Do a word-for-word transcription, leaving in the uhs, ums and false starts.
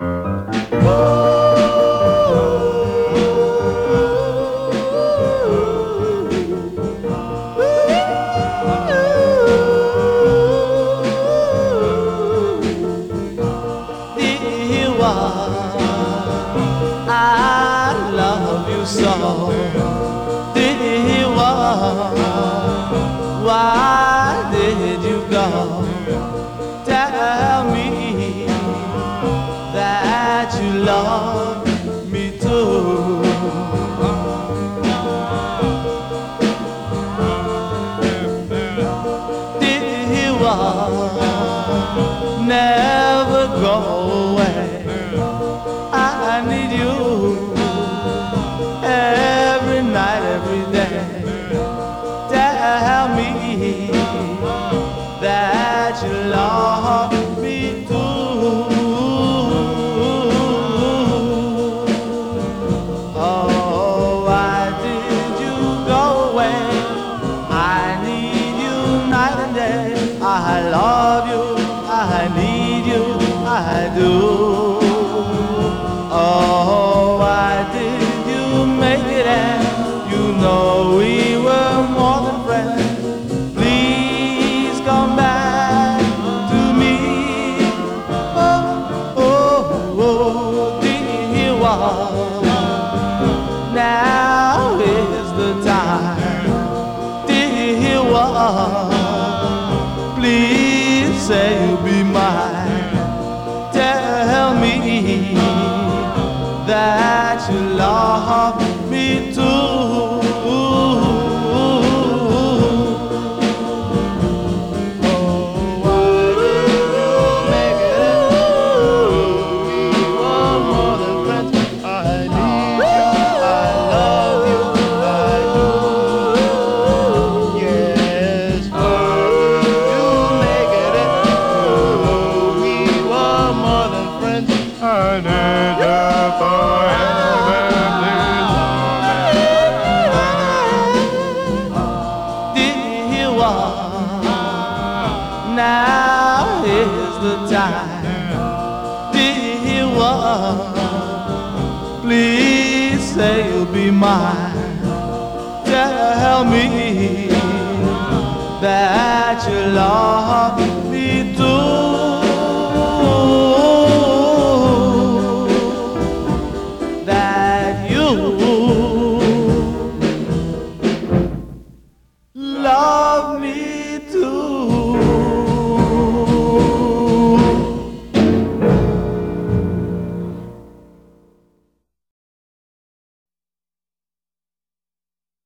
I love you so, dear one. Why did you go? Tell me that you love me too. Dear one, never go away. I need you every night, every day. Tell me that you love me too. Oh, why did you go away? I need you night and day. I love you, I need you, I do. Oh, why did you make it end? You know we were more than friends. Please come back to me. Oh, oh, oh, dear one. Now is the time, dear one. Please say you'll be mine. Tell me that you love me too. Now is the time, dear one. Please say you'll be mine. Tell me that you love me too.